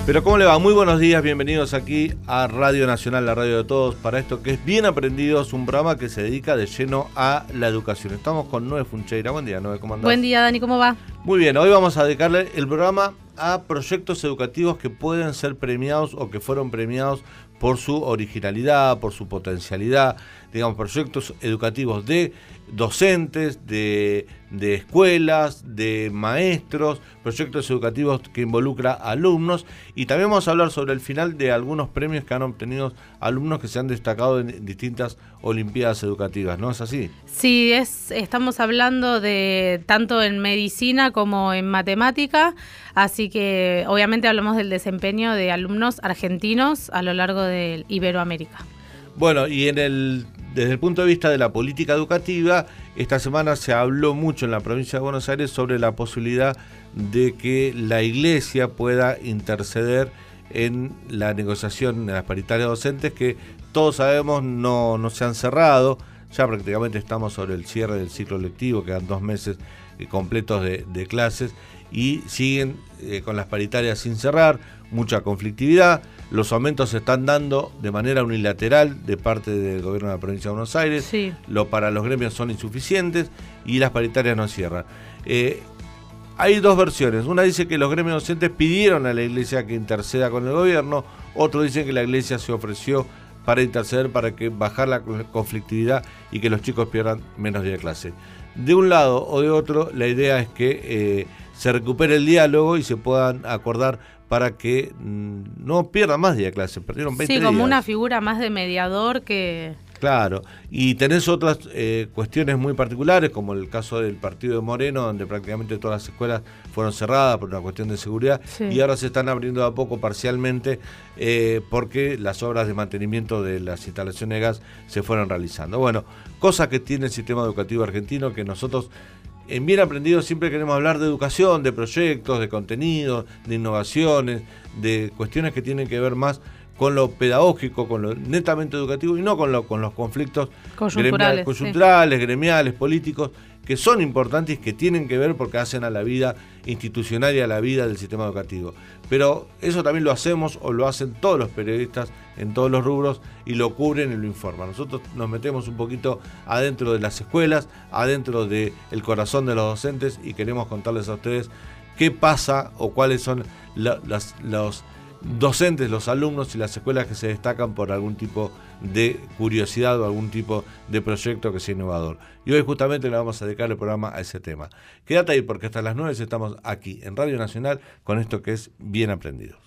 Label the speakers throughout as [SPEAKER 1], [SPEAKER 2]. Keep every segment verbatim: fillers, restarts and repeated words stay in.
[SPEAKER 1] Pero ¿cómo le va? Muy buenos días, bienvenidos aquí a Radio Nacional, la radio de todos, para esto que es Bien Aprendidos, un programa que se dedica de lleno a la educación. Estamos con Noé Funcheira. Buen día, Noé, ¿cómo andás?
[SPEAKER 2] Buen día, Dani, ¿cómo va?
[SPEAKER 1] Muy bien, hoy vamos a dedicarle el programa a proyectos educativos que pueden ser premiados o que fueron premiados por su originalidad, por su potencialidad, digamos, proyectos educativos de docentes, de, de escuelas, de maestros, proyectos educativos que involucra a alumnos, y también vamos a hablar sobre el final de algunos premios que han obtenido alumnos que se han destacado en distintas olimpiadas educativas, ¿no es así?
[SPEAKER 2] Sí, es, estamos hablando de tanto en medicina como en matemática, así que obviamente hablamos del desempeño de alumnos argentinos a lo largo de Iberoamérica.
[SPEAKER 1] Bueno, y en el desde el punto de vista de la política educativa, esta semana se habló mucho en la provincia de Buenos Aires sobre la posibilidad de que la Iglesia pueda interceder en la negociación de las paritarias docentes, que todos sabemos no, no se han cerrado. Ya prácticamente estamos sobre el cierre del ciclo lectivo, quedan dos meses eh, completos de, de clases y siguen eh, con las paritarias sin cerrar, mucha conflictividad. Los aumentos se están dando de manera unilateral de parte del gobierno de la provincia de Buenos Aires.
[SPEAKER 2] Sí.
[SPEAKER 1] Lo para los gremios son insuficientes y las paritarias no cierran. Eh, hay dos versiones. Una dice que los gremios docentes pidieron a la Iglesia que interceda con el gobierno. Otro dice que la Iglesia se ofreció para interceder para que bajar la conflictividad y que los chicos pierdan menos días de clase. De un lado o de otro, la idea es que eh, se recupere el diálogo y se puedan acordar para que mmm, no pierdan más días de clase. Perdieron veinte días.
[SPEAKER 2] Sí, como una figura más de mediador que...
[SPEAKER 1] Claro, y tenés otras eh, cuestiones muy particulares, como el caso del partido de Moreno, donde prácticamente todas las escuelas fueron cerradas por una cuestión de seguridad, sí. Y ahora se están abriendo a poco parcialmente eh, porque las obras de mantenimiento de las instalaciones de gas se fueron realizando. Bueno, cosas que tiene el sistema educativo argentino que nosotros en Bien Aprendidos siempre queremos hablar de educación, de proyectos, de contenidos, de innovaciones, de cuestiones que tienen que ver más con lo pedagógico, con lo netamente educativo y no con, lo, con los conflictos
[SPEAKER 2] coyunturales,
[SPEAKER 1] gremiales, coyunturales
[SPEAKER 2] sí.
[SPEAKER 1] gremiales, políticos, que son importantes y que tienen que ver porque hacen a la vida institucional y a la vida del sistema educativo. Pero eso también lo hacemos o lo hacen todos los periodistas en todos los rubros y lo cubren y lo informan. Nosotros nos metemos un poquito adentro de las escuelas, adentro del corazón de los docentes y queremos contarles a ustedes qué pasa o cuáles son la, las, los docentes, los alumnos y las escuelas que se destacan por algún tipo de curiosidad o algún tipo de proyecto que sea innovador. Y hoy justamente le vamos a dedicar el programa a ese tema. Quédate ahí porque hasta las nueve estamos aquí en Radio Nacional con esto que es Bien Aprendidos.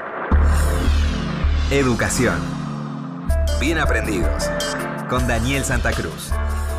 [SPEAKER 3] Educación. Bien Aprendidos. Con Daniel Santa Cruz.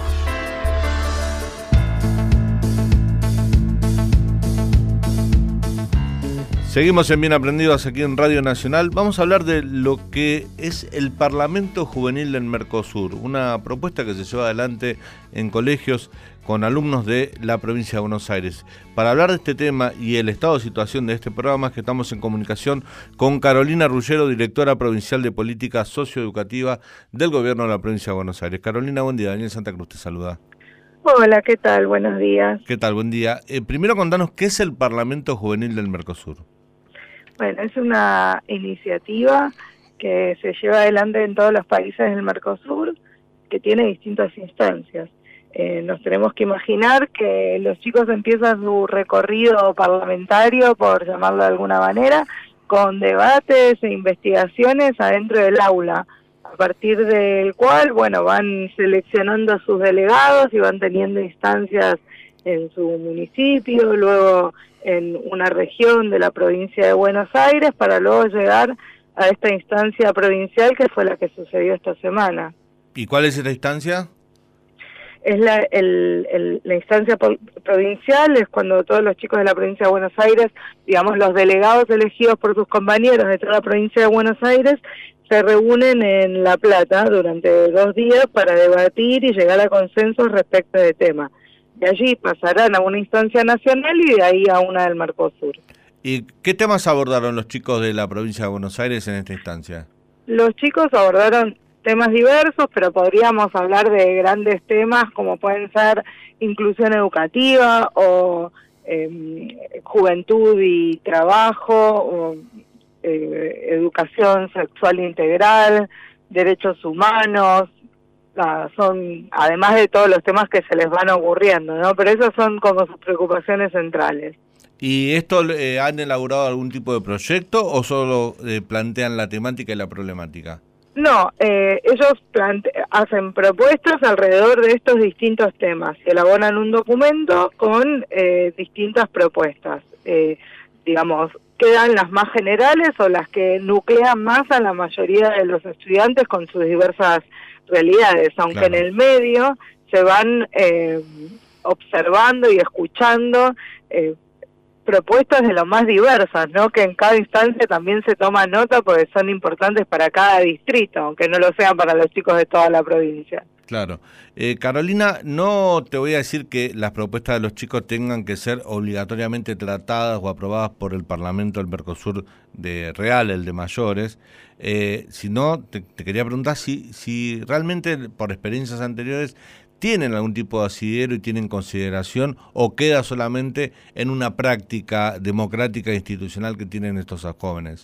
[SPEAKER 1] Seguimos en Bien Aprendidos aquí en Radio Nacional. Vamos a hablar de lo que es el Parlamento Juvenil del Mercosur, una propuesta que se lleva adelante en colegios con alumnos de la provincia de Buenos Aires. Para hablar de este tema y el estado de situación de este programa es que estamos en comunicación con Carolina Ruggiero, directora provincial de Política Socioeducativa del Gobierno de la provincia de Buenos Aires. Carolina, buen día. Daniel Santa Cruz te saluda.
[SPEAKER 4] Hola, ¿qué tal? Buenos días.
[SPEAKER 1] ¿Qué tal? Buen día. Eh, primero contanos, ¿qué es el Parlamento Juvenil del Mercosur?
[SPEAKER 4] Bueno, es una iniciativa que se lleva adelante en todos los países del Mercosur, que tiene distintas instancias. Eh, nos tenemos que imaginar que los chicos empiezan su recorrido parlamentario, por llamarlo de alguna manera, con debates e investigaciones adentro del aula, a partir del cual, bueno, van seleccionando a sus delegados y van teniendo instancias en su municipio, luego en una región de la provincia de Buenos Aires, para luego llegar a esta instancia provincial que fue la que sucedió esta semana.
[SPEAKER 1] ¿Y cuál es esta instancia?
[SPEAKER 4] Es la, el, el, la instancia provincial, es cuando todos los chicos de la provincia de Buenos Aires, digamos los delegados elegidos por sus compañeros de toda la provincia de Buenos Aires, se reúnen en La Plata durante dos días para debatir y llegar a consensos respecto de tema. De allí pasarán a una instancia nacional y de ahí a una del Mercosur.
[SPEAKER 1] ¿Y qué temas abordaron los chicos de la provincia de Buenos Aires en esta instancia?
[SPEAKER 4] Los chicos abordaron temas diversos, pero podríamos hablar de grandes temas como pueden ser inclusión educativa o eh, juventud y trabajo, o eh, educación sexual integral, derechos humanos, ah, son, además de todos los temas que se les van ocurriendo, ¿no? Pero esas son como sus preocupaciones centrales.
[SPEAKER 1] ¿Y esto eh, han elaborado algún tipo de proyecto o solo eh, plantean la temática y la problemática?
[SPEAKER 4] No, eh, ellos plante hacen propuestas alrededor de estos distintos temas, y elaboran un documento con eh, distintas propuestas, eh, digamos, quedan las más generales o las que nuclean más a la mayoría de los estudiantes con sus diversas realidades, aunque claro. En el medio se van eh, observando y escuchando eh, propuestas de lo más diversas, ¿no? Que en cada instancia también se toma nota porque son importantes para cada distrito, aunque no lo sean para los chicos de toda la provincia.
[SPEAKER 1] Claro. Eh, Carolina, no te voy a decir que las propuestas de los chicos tengan que ser obligatoriamente tratadas o aprobadas por el Parlamento del Mercosur de Real, el de mayores, eh, sino te, te quería preguntar si, si realmente por experiencias anteriores tienen algún tipo de asidero y tienen consideración o queda solamente en una práctica democrática e institucional que tienen estos jóvenes.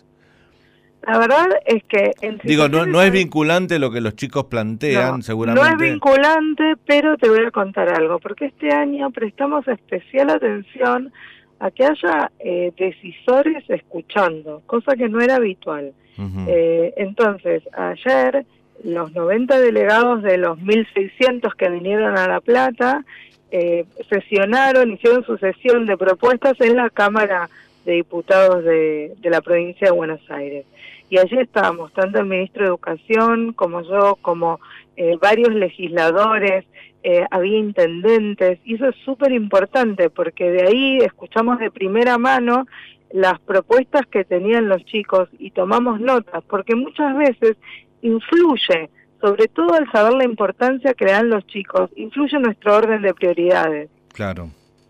[SPEAKER 4] La verdad es que... En
[SPEAKER 1] Digo, no, no es vinculante lo que los chicos plantean,
[SPEAKER 4] no,
[SPEAKER 1] seguramente.
[SPEAKER 4] No es vinculante, pero te voy a contar algo, porque este año prestamos especial atención a que haya eh, decisores escuchando, cosa que no era habitual. Uh-huh. eh, entonces, ayer los noventa delegados de los mil seiscientos que vinieron a La Plata eh, sesionaron, hicieron su sesión de propuestas en la Cámara de Diputados de, de la provincia de Buenos Aires. Y allí estábamos, tanto el ministro de Educación como yo, como eh, varios legisladores, eh, había intendentes, y eso es súper importante porque de ahí escuchamos de primera mano las propuestas que tenían los chicos y tomamos notas, porque muchas veces influye, sobre todo al saber la importancia que le dan los chicos, influye en nuestro orden de prioridades.
[SPEAKER 1] Claro.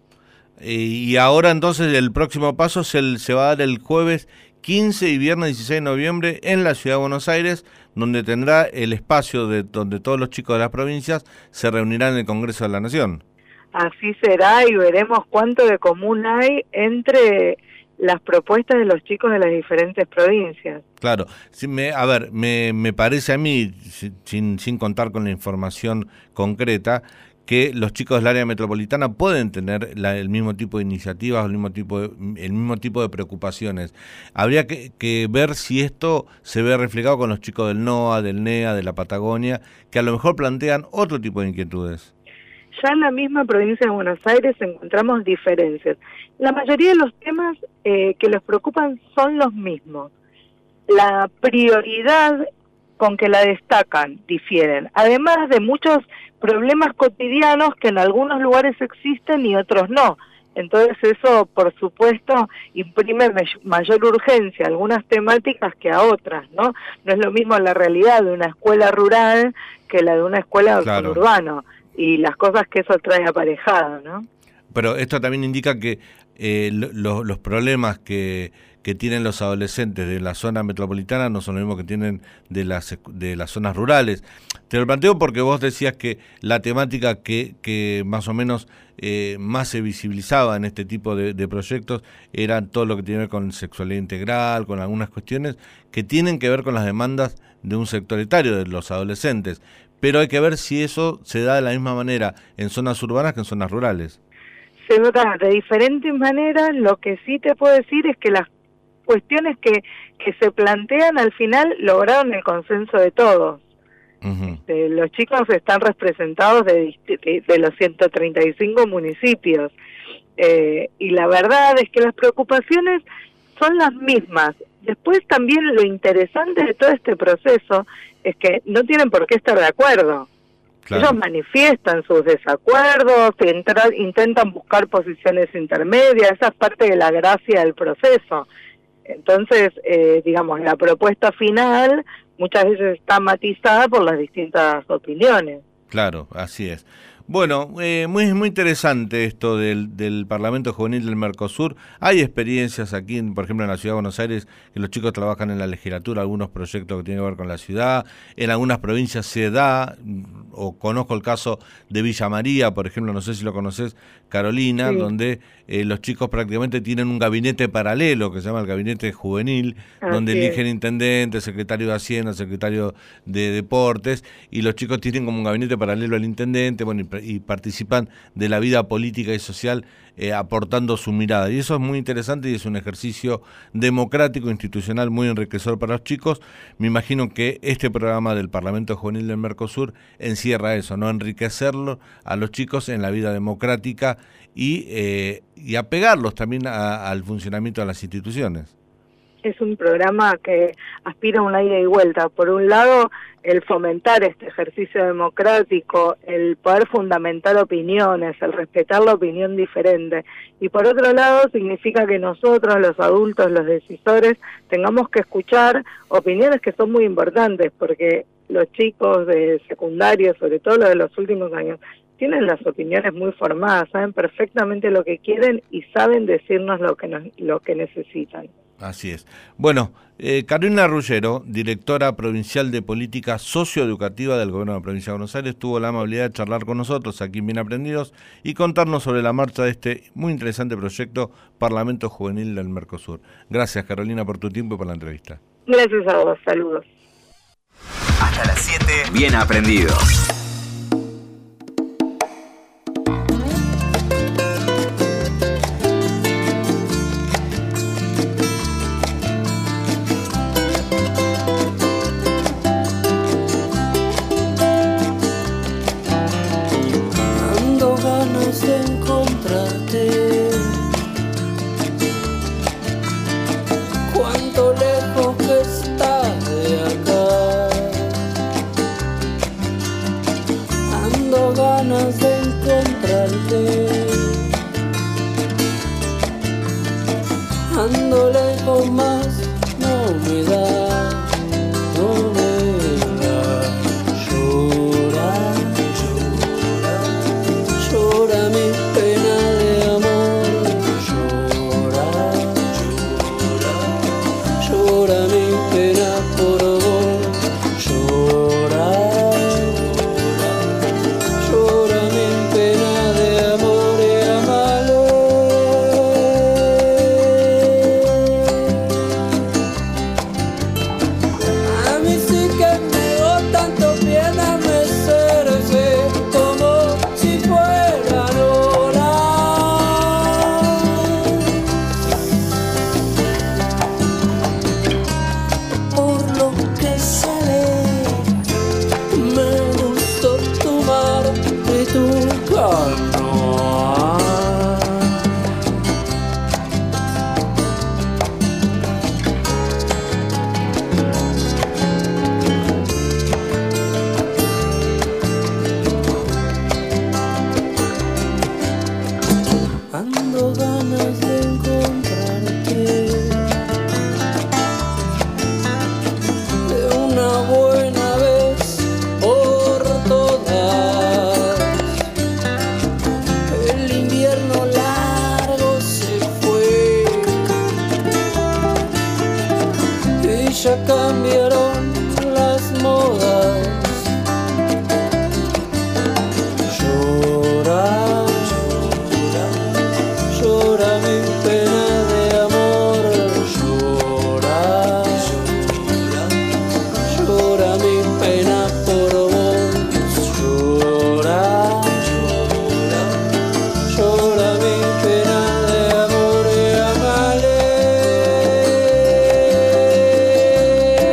[SPEAKER 1] Y ahora entonces el próximo paso se, se va a dar el jueves quince y viernes dieciséis de noviembre en la Ciudad de Buenos Aires, donde tendrá el espacio de donde todos los chicos de las provincias se reunirán en el Congreso de la Nación.
[SPEAKER 4] Así será y veremos cuánto de común hay entre las propuestas de los chicos de las diferentes provincias.
[SPEAKER 1] Claro, sí, me, a ver, me, me parece a mí, sin, sin contar con la información concreta, que los chicos del área metropolitana pueden tener la, el mismo tipo de iniciativas, el mismo tipo de, el mismo tipo de preocupaciones. Habría que, que ver si esto se ve reflejado con los chicos del NOA, del NEA, de la Patagonia, que a lo mejor plantean otro tipo de inquietudes.
[SPEAKER 4] Ya en la misma provincia de Buenos Aires encontramos diferencias. La mayoría de los temas eh, que los preocupan son los mismos. La prioridad con que la destacan difieren, además de muchos problemas cotidianos que en algunos lugares existen y otros no. Entonces eso, por supuesto, imprime mayor urgencia a algunas temáticas que a otras, ¿no? No es lo mismo la realidad de una escuela rural que la de una escuela claro. urbana, y las cosas que eso trae aparejado, ¿no?
[SPEAKER 1] Pero esto también indica que eh, lo, los problemas que, que tienen los adolescentes de la zona metropolitana no son los mismos que tienen de las, de las zonas rurales. Te lo planteo porque vos decías que la temática que, que más o menos eh, más se visibilizaba en este tipo de, de proyectos era todo lo que tiene que ver con sexualidad integral, con algunas cuestiones que tienen que ver con las demandas de un sector etario, de los adolescentes. Pero hay que ver si eso se da de la misma manera en zonas urbanas que en zonas rurales.
[SPEAKER 4] Se da de diferentes maneras. Lo que sí te puedo decir es que las cuestiones que, que se plantean al final lograron el consenso de todos. Uh-huh. Este, los chicos están representados de, de, de los ciento treinta y cinco municipios. Eh, y la verdad es que las preocupaciones son las mismas. Después también lo interesante de todo este proceso es que no tienen por qué estar de acuerdo. Claro. Ellos manifiestan sus desacuerdos, entra, intentan buscar posiciones intermedias, esa es parte de la gracia del proceso. Entonces, eh, digamos, la propuesta final muchas veces está matizada por las distintas opiniones.
[SPEAKER 1] Claro, así es. Bueno, eh, muy muy interesante esto del, del Parlamento Juvenil del Mercosur. Hay experiencias aquí, por ejemplo, en la Ciudad de Buenos Aires, que los chicos trabajan en la legislatura, algunos proyectos que tienen que ver con la ciudad. En algunas provincias se da, o conozco el caso de Villa María, por ejemplo, no sé si lo conoces, Carolina, sí. donde eh, los chicos prácticamente tienen un gabinete paralelo que se llama el gabinete juvenil, Así donde eligen es. intendente, secretario de Hacienda, secretario de Deportes, y los chicos tienen como un gabinete paralelo al intendente, bueno, y, y participan de la vida política y social eh, aportando su mirada. Y eso es muy interesante y es un ejercicio democrático, institucional, muy enriquecedor para los chicos. Me imagino que este programa del Parlamento Juvenil del Mercosur encierra eso, ¿no? Enriquecerlo a los chicos en la vida democrática y, eh, y apegarlos también a, al funcionamiento de las instituciones.
[SPEAKER 4] Es un programa que aspira a una ida y vuelta. Por un lado, el fomentar este ejercicio democrático, el poder fundamentar opiniones, el respetar la opinión diferente. Y por otro lado, significa que nosotros, los adultos, los decisores, tengamos que escuchar opiniones que son muy importantes, porque los chicos de secundaria, sobre todo los de los últimos años, tienen las opiniones muy formadas, saben perfectamente lo que quieren y saben decirnos lo que, nos, lo que necesitan.
[SPEAKER 1] Así es. Bueno, eh, Carolina Ruggiero, directora provincial de política socioeducativa del Gobierno de la Provincia de Buenos Aires, tuvo la amabilidad de charlar con nosotros aquí en Bien Aprendidos y contarnos sobre la marcha de este muy interesante proyecto Parlamento Juvenil del Mercosur. Gracias, Carolina, por tu tiempo y por la entrevista.
[SPEAKER 4] Gracias a vos, saludos.
[SPEAKER 3] Hasta las siete, Bien Aprendidos.
[SPEAKER 5] Ando lejos más, no me da, no me da. Llora, llora, llora mi pena de amor. Llora, llora, llora mi pena por vos. Llora, llora, llora mi pena de amor y amalo. Ando ganas de encontrarte, de una buena vez por todas. El invierno largo se fue y ya cambiaron las modas. Llora, llora mi pena de amor, llora, llora, llora mi pena por vos, llora, llora, llora mi pena de amor y amale.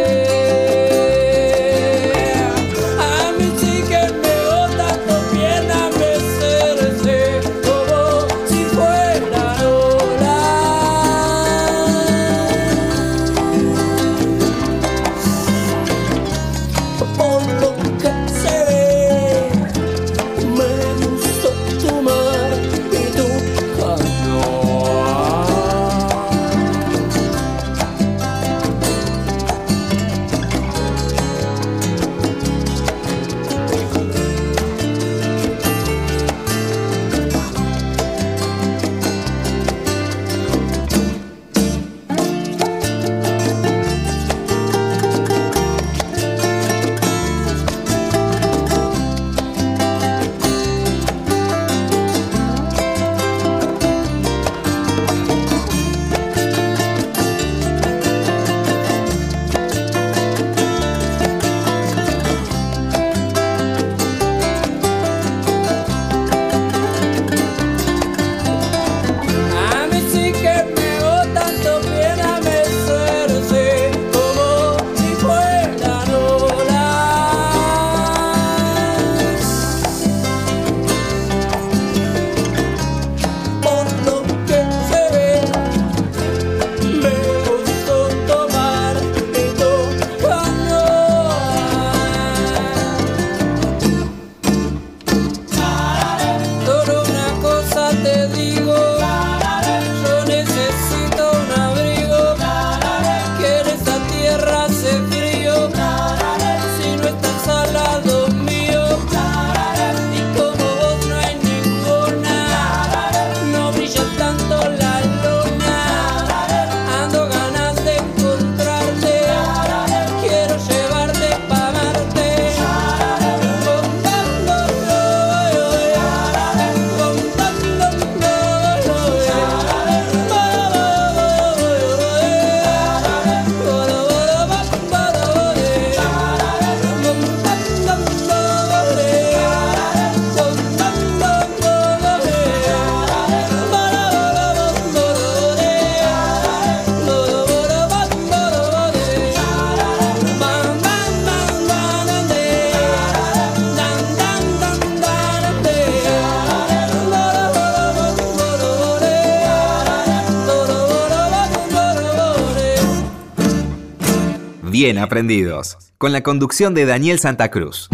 [SPEAKER 3] Bien Aprendidos, con la conducción de Daniel Santa Cruz.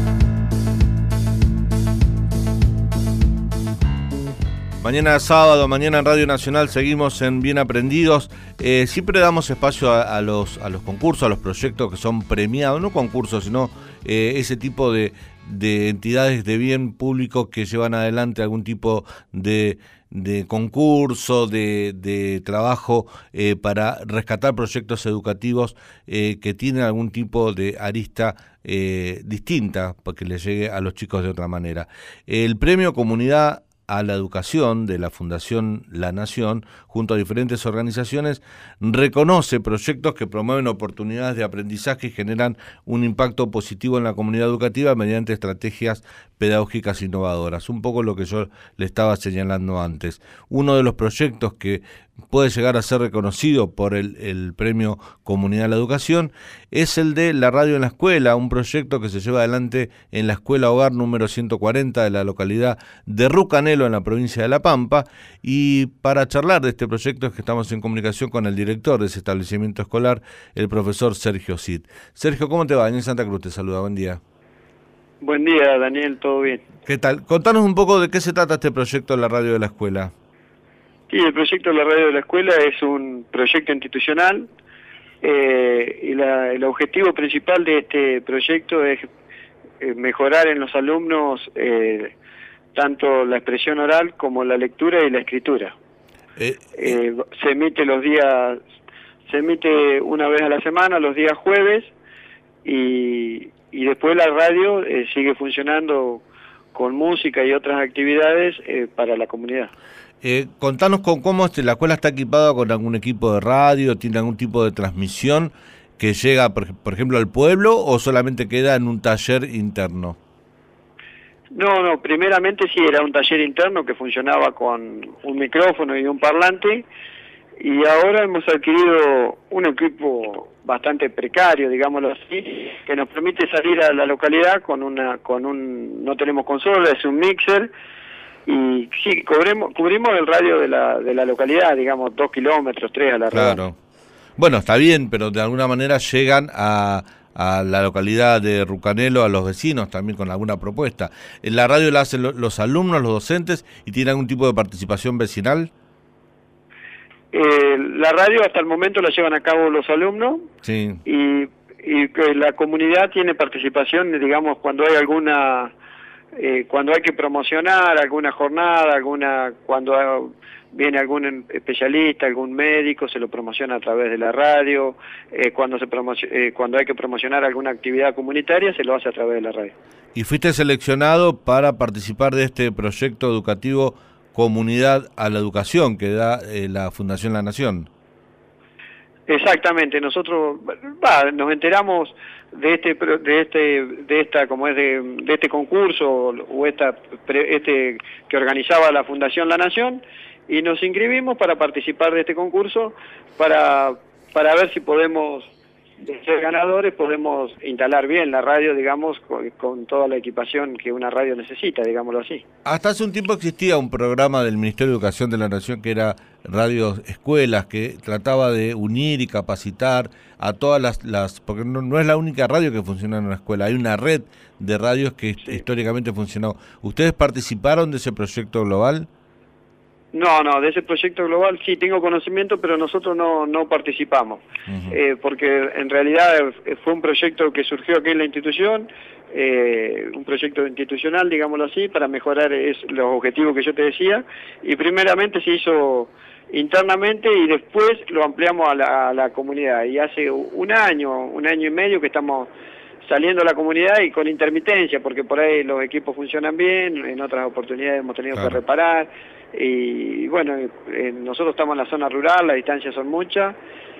[SPEAKER 1] Mañana sábado, mañana en Radio Nacional seguimos en Bien Aprendidos. Eh, siempre damos espacio a, a, los, a los concursos, a los proyectos que son premiados, no concursos, sino eh, ese tipo de, de entidades de bien público que llevan adelante algún tipo de, de concurso, de, de trabajo eh, para rescatar proyectos educativos eh, que tienen algún tipo de arista eh, distinta, para que les llegue a los chicos de otra manera. El premio Comunidad a la Educación de la Fundación La Nación, junto a diferentes organizaciones, reconoce proyectos que promueven oportunidades de aprendizaje y generan un impacto positivo en la comunidad educativa mediante estrategias pedagógicas innovadoras. Un poco lo que yo le estaba señalando antes. Uno de los proyectos que puede llegar a ser reconocido por el, el premio Comunidad a la Educación es el de La Radio en la Escuela, un proyecto que se lleva adelante en la Escuela Hogar número ciento cuarenta de la localidad de Rucanelo, en la provincia de La Pampa. Y para charlar de este proyecto es que estamos en comunicación con el director de ese establecimiento escolar, el profesor Sergio Cid. Sergio, ¿cómo te va? Daniel Santa Cruz te saluda, buen día.
[SPEAKER 6] Buen día, Daniel, ¿todo bien?
[SPEAKER 1] ¿Qué tal? Contanos un poco de qué se trata este proyecto de La Radio de la Escuela.
[SPEAKER 6] Sí, el proyecto de la Radio de la Escuela es un proyecto institucional eh, y la, el objetivo principal de este proyecto es eh, mejorar en los alumnos eh, tanto la expresión oral como la lectura y la escritura. Eh, eh, se emite los días, se emite una vez a la semana, los días jueves, y, y después la radio eh, sigue funcionando con música y otras actividades eh, para la comunidad.
[SPEAKER 1] Eh, contanos con cómo este, la escuela está equipada con algún equipo de radio, tiene algún tipo de transmisión que llega, por, por ejemplo, al pueblo, o solamente queda en un taller interno.
[SPEAKER 6] No, no, primeramente sí era un taller interno que funcionaba con un micrófono y un parlante, y ahora hemos adquirido un equipo bastante precario, digámoslo así, que nos permite salir a la localidad con una, con un, no tenemos consola, es un mixer. Y sí, cubrimos, cubrimos el radio de la de la localidad, digamos, dos kilómetros, tres a la redonda.
[SPEAKER 1] Claro. Bueno, está bien, pero de alguna manera llegan a, a la localidad de Rucanelo, a los vecinos también con alguna propuesta. ¿En la radio la hacen los alumnos, los docentes, y tiene algún tipo de participación vecinal?
[SPEAKER 6] Eh, la radio hasta el momento la llevan a cabo los alumnos.
[SPEAKER 1] Sí.
[SPEAKER 6] Y, y que la comunidad tiene participación, digamos, cuando hay alguna... Eh, cuando hay que promocionar alguna jornada, alguna cuando viene algún especialista, algún médico, se lo promociona a través de la radio. Eh, cuando se promocio- eh, cuando hay que promocionar alguna actividad comunitaria, se lo hace a través de la radio.
[SPEAKER 1] Y fuiste seleccionado para participar de este proyecto educativo Comunidad a la Educación que da eh, la Fundación La Nación.
[SPEAKER 6] Exactamente, nosotros bah, nos enteramos de este de este de esta como es de, de este concurso o esta este que organizaba la Fundación La Nación, y nos inscribimos para participar de este concurso para para ver si podemos, de ser ganadores, podemos instalar bien la radio, digamos, con, con toda la equipación que una radio necesita, digámoslo así.
[SPEAKER 1] Hasta hace un tiempo existía un programa del Ministerio de Educación de la Nación que era Radio Escuelas, que trataba de unir y capacitar a todas las... las porque no, no es la única radio que funciona en una escuela, hay una red de radios que sí. históricamente funcionó. ¿Ustedes participaron de ese proyecto global?
[SPEAKER 6] No, no, de ese proyecto global sí tengo conocimiento, pero nosotros no, no participamos, uh-huh. eh, porque en realidad fue un proyecto que surgió aquí en la institución, eh, un proyecto institucional, digámoslo así, para mejorar es, los objetivos que yo te decía, y primeramente se hizo internamente y después lo ampliamos a la, a la comunidad, y hace un año, un año y medio que estamos saliendo a la comunidad y con intermitencia, porque por ahí los equipos funcionan bien, en otras oportunidades hemos tenido claro. que reparar, y bueno, eh, nosotros estamos en la zona rural, las distancias son muchas,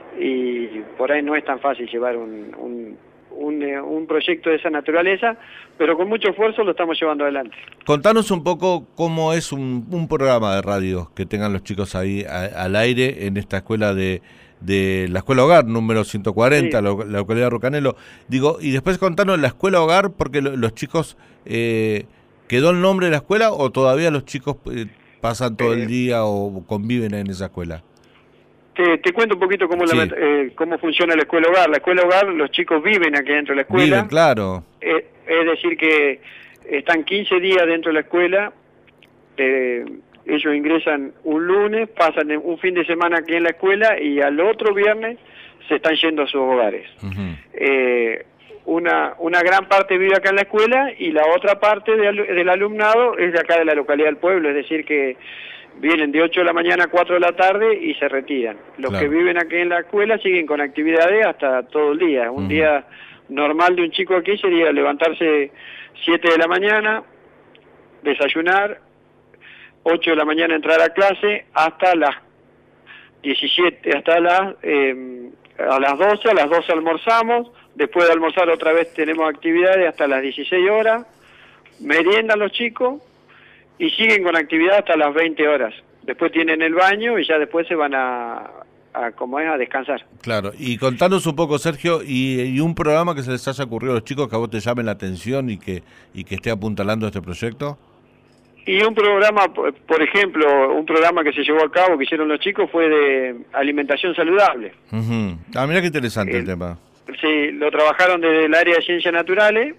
[SPEAKER 6] y por ahí no es tan fácil llevar un, un, un, eh, un proyecto de esa naturaleza, pero con mucho esfuerzo lo estamos llevando adelante.
[SPEAKER 1] Contanos un poco cómo es un, un programa de radio que tengan los chicos ahí a, al aire en esta escuela de... de la Escuela Hogar, número ciento cuarenta, sí. la, la localidad de Rucanelo. Digo, y después contanos la Escuela Hogar, porque lo, los chicos, eh, ¿quedó el nombre de la escuela o todavía los chicos eh, pasan todo eh, el día o conviven en esa escuela?
[SPEAKER 6] Te, te cuento un poquito cómo,
[SPEAKER 1] Sí.
[SPEAKER 6] la, eh, cómo funciona la escuela hogar. La escuela hogar, los chicos viven aquí dentro de la escuela.
[SPEAKER 1] Viven, claro.
[SPEAKER 6] Eh, es decir que están quince días dentro de la escuela. Eh, ellos ingresan un lunes, pasan un fin de semana aquí en la escuela y al otro viernes se están yendo a sus hogares.
[SPEAKER 1] Uh-huh.
[SPEAKER 6] Eh, una, una gran parte vive acá en la escuela y la otra parte de, del alumnado es de acá de la localidad del pueblo, es decir que vienen de ocho de la mañana a cuatro de la tarde y se retiran. Los
[SPEAKER 1] Claro.
[SPEAKER 6] que viven aquí en la escuela siguen con actividades hasta todo el día. Un
[SPEAKER 1] Uh-huh.
[SPEAKER 6] día normal de un chico aquí sería levantarse siete de la mañana, desayunar, ocho de la mañana entrar a clase hasta las diecisiete, hasta las eh, a las doce, a las doce almorzamos, después de almorzar otra vez tenemos actividades hasta las dieciséis horas, meriendan los chicos y siguen con actividad hasta las veinte horas. Después tienen el baño y ya después se van a, a como es, a descansar.
[SPEAKER 1] Claro, y contanos un poco, Sergio, y, y un programa que se les haya ocurrido a los chicos que a vos te llamen la atención y que, y que esté apuntalando este proyecto.
[SPEAKER 6] Y un programa, por ejemplo, un programa que se llevó a cabo, que hicieron los chicos, fue de alimentación saludable.
[SPEAKER 1] Uh-huh. Ah, mirá qué interesante el, el tema.
[SPEAKER 6] Sí, lo trabajaron desde el área de ciencias naturales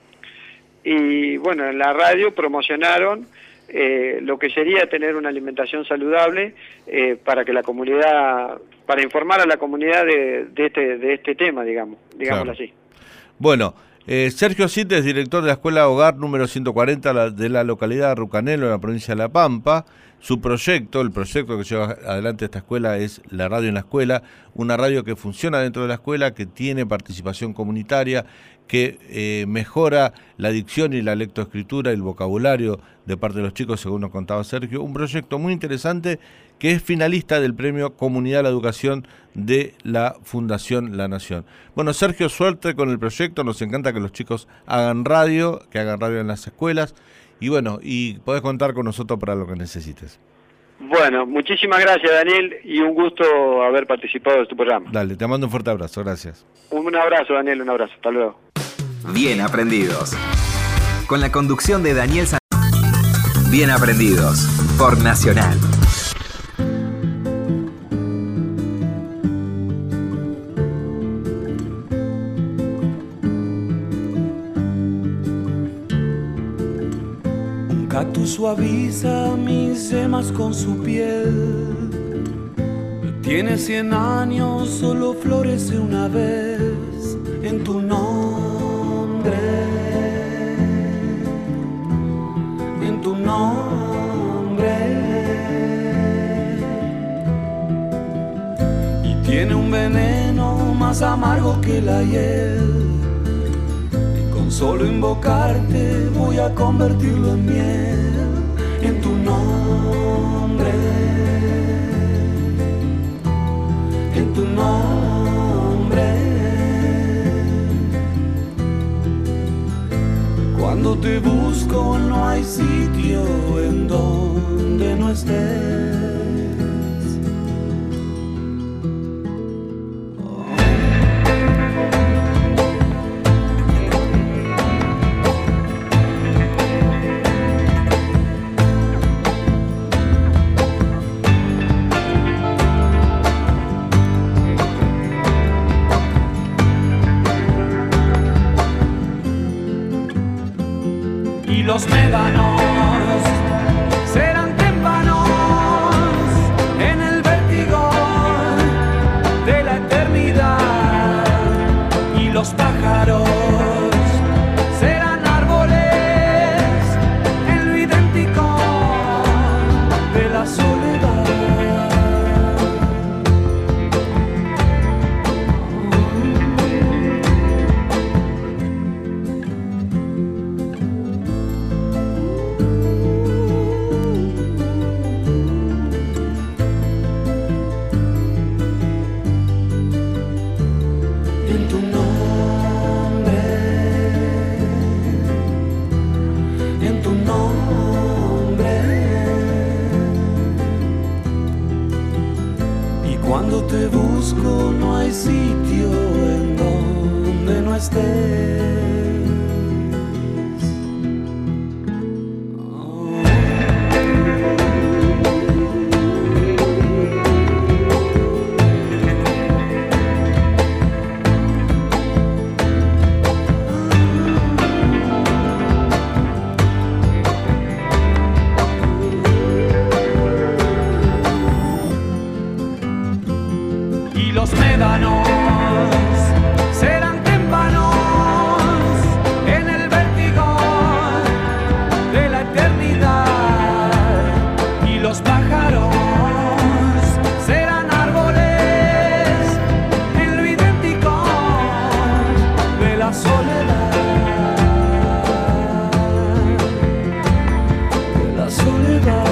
[SPEAKER 6] y, bueno, en la radio promocionaron eh, lo que sería tener una alimentación saludable eh, para que la comunidad, para informar a la comunidad de, de este de este tema, digamos, digámoslo
[SPEAKER 1] Claro.
[SPEAKER 6] así.
[SPEAKER 1] Bueno, eh, Sergio Sitte es director de la Escuela Hogar número ciento cuarenta la, de la localidad de Rucanelo, en la provincia de La Pampa. Su proyecto, el proyecto que lleva adelante esta escuela es La Radio en la Escuela, una radio que funciona dentro de la escuela, que tiene participación comunitaria, que eh, mejora la dicción y la lectoescritura y el vocabulario de parte de los chicos, según nos contaba Sergio. Un proyecto muy interesante que es finalista del premio Comunidad de la Educación de la Fundación La Nación. Bueno, Sergio, suerte con el proyecto. Nos encanta que los chicos hagan radio, que hagan radio en las escuelas. Y bueno, y podés contar con nosotros para lo que necesites.
[SPEAKER 6] Bueno, muchísimas gracias, Daniel, y un gusto haber participado de tu programa.
[SPEAKER 1] Dale, te mando un fuerte abrazo, gracias.
[SPEAKER 6] Un abrazo, Daniel, un abrazo. Hasta luego.
[SPEAKER 3] Bien aprendidos. Con la conducción de Daniel Santacruz. Bien aprendidos por Nacional.
[SPEAKER 5] Un cactus suaviza mis yemas con su piel. Tiene cien años, solo florece una vez en tu nombre, en tu nombre. Y tiene un veneno más amargo que la hiel. Y con solo invocarte voy a convertirlo en miel, en tu nombre, en tu nombre. Cuando te busco no hay sitio en donde no estés. Y los médanos serán témpanos en el vértigo de la eternidad. Y los pájaros serán árboles en lo idéntico de la soledad. En tu nombre, en tu nombre. Y cuando te busco no hay sitio en donde no estés. Oh. témpanos serán témpanos en el vértigo de la eternidad, y los pájaros serán árboles en lo idéntico de la soledad, de la soledad.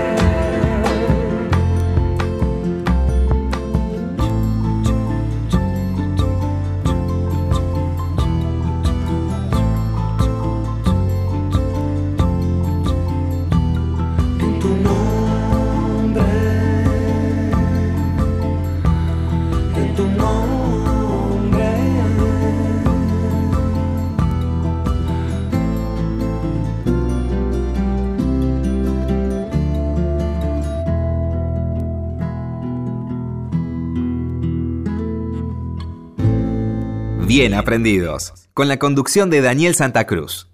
[SPEAKER 3] Bien aprendidos, con la conducción de Daniel Santa Cruz.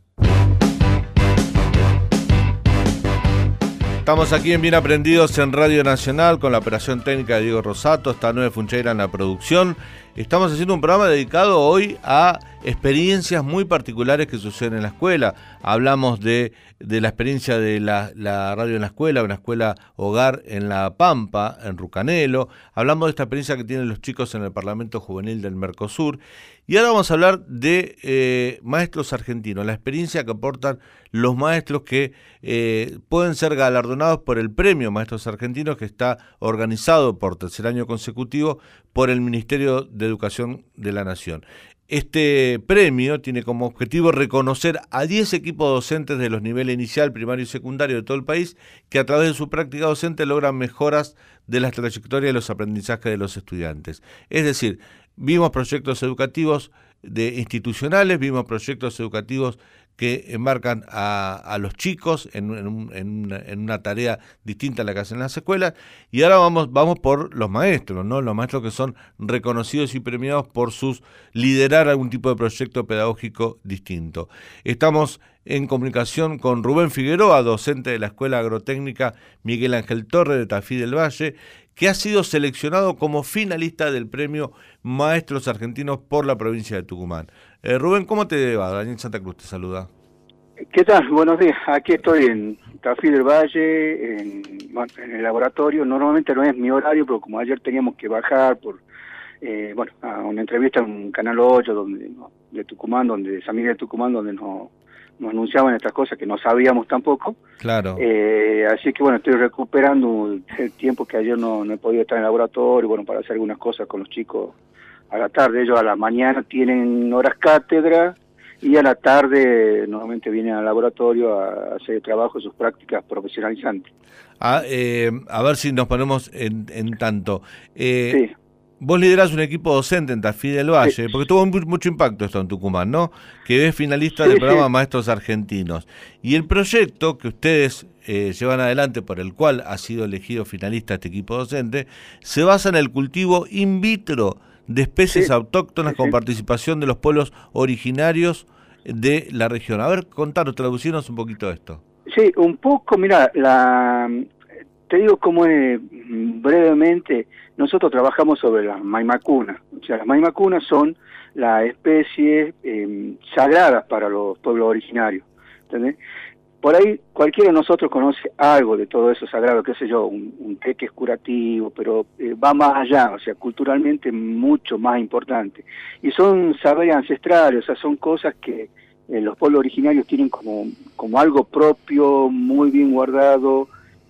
[SPEAKER 1] Estamos aquí en Bien Aprendidos en Radio Nacional con la operación técnica de Diego Rosato, está Noé Funcheira en la producción. Estamos haciendo un programa dedicado hoy a experiencias muy particulares que suceden en la escuela. Hablamos de, de la experiencia de la, la radio en la escuela, una escuela hogar en La Pampa, en Rucanelo. Hablamos de esta experiencia que tienen los chicos en el Parlamento Juvenil del Mercosur. Y ahora vamos a hablar de eh, maestros argentinos, la experiencia que aportan los maestros que eh, pueden ser galardonados por el premio Maestros Argentinos, que está organizado por tercer año consecutivo por el Ministerio de Educación de la Nación. Este premio tiene como objetivo reconocer a diez equipos docentes de los niveles inicial, primario y secundario de todo el país que a través de su práctica docente logran mejoras de la trayectoria y los aprendizajes de los estudiantes. Es decir, vimos proyectos educativos de institucionales, vimos proyectos educativos que embarcan a, a los chicos en, en, un, en, una, en una tarea distinta a la que hacen las escuelas, y ahora vamos, vamos por los maestros, ¿no? Los maestros que son reconocidos y premiados por sus liderar algún tipo de proyecto pedagógico distinto. Estamos en comunicación con Rubén Figueroa, docente de la Escuela Agrotécnica Miguel Ángel Torre de Tafí del Valle, que ha sido seleccionado como finalista del premio Maestros Argentinos por la provincia de Tucumán. Eh, Rubén, ¿cómo te va? Daniel Santa Cruz te saluda.
[SPEAKER 7] ¿Qué tal? Buenos días. Aquí estoy en Tafí del Valle, en, en el laboratorio. Normalmente no es mi horario, pero como ayer teníamos que bajar por eh, bueno, a una entrevista en un Canal ocho donde, no, de Tucumán, donde de San Miguel de Tucumán, donde nos, nos anunciaban estas cosas que no sabíamos tampoco.
[SPEAKER 1] Claro.
[SPEAKER 7] Eh, así que bueno, estoy recuperando el tiempo que ayer no, no he podido estar en el laboratorio, bueno, para hacer algunas cosas con los chicos a la tarde. Ellos a la mañana tienen horas cátedra y a la tarde normalmente vienen al laboratorio a hacer trabajo en sus prácticas profesionalizantes.
[SPEAKER 1] Ah, eh, a ver si nos ponemos en, en tanto. Eh,
[SPEAKER 7] sí.
[SPEAKER 1] Vos liderás un equipo docente en Tafí del Valle,
[SPEAKER 7] sí,
[SPEAKER 1] porque tuvo mucho impacto esto en Tucumán, ¿no? Que es finalista sí, del programa sí. Maestros Argentinos. Y el proyecto que ustedes eh, llevan adelante, por el cual ha sido elegido finalista este equipo docente, se basa en el cultivo in vitro de especies sí. autóctonas sí, con sí. participación de los pueblos originarios de la región. A ver, contanos, traducirnos un poquito esto.
[SPEAKER 7] Sí, un poco, mira, la... te digo cómo es brevemente. Nosotros trabajamos sobre las maimacunas. O sea, las maimacunas son las especies eh, sagradas para los pueblos originarios. ¿Entendés? Por ahí cualquiera de nosotros conoce algo de todo eso sagrado, qué sé yo, un, un té que es curativo, pero eh, va más allá, o sea, culturalmente mucho más importante. Y son saberes ancestrales, o sea, son cosas que eh, los pueblos originarios tienen como, como algo propio, muy bien guardado,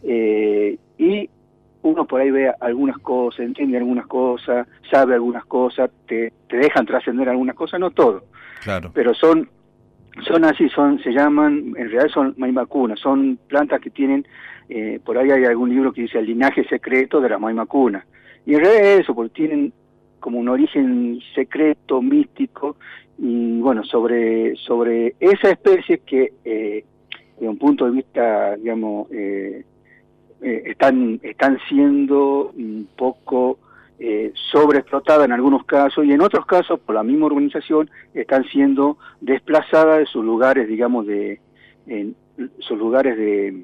[SPEAKER 7] eh, y uno por ahí ve algunas cosas, entiende algunas cosas, sabe algunas cosas, te, te dejan trascender algunas cosas, no todo.
[SPEAKER 1] Claro.
[SPEAKER 7] Pero son son así, son se llaman, en realidad son maimacunas, son plantas que tienen, eh, por ahí hay algún libro que dice el linaje secreto de la maimacuna. Y en realidad es eso, porque tienen como un origen secreto, místico, y bueno, sobre sobre esa especie que, eh, de un punto de vista, digamos, eh, Eh, están están siendo un poco eh, sobreexplotadas en algunos casos y en otros casos por la misma organización están siendo desplazadas de sus lugares, digamos, de en sus lugares de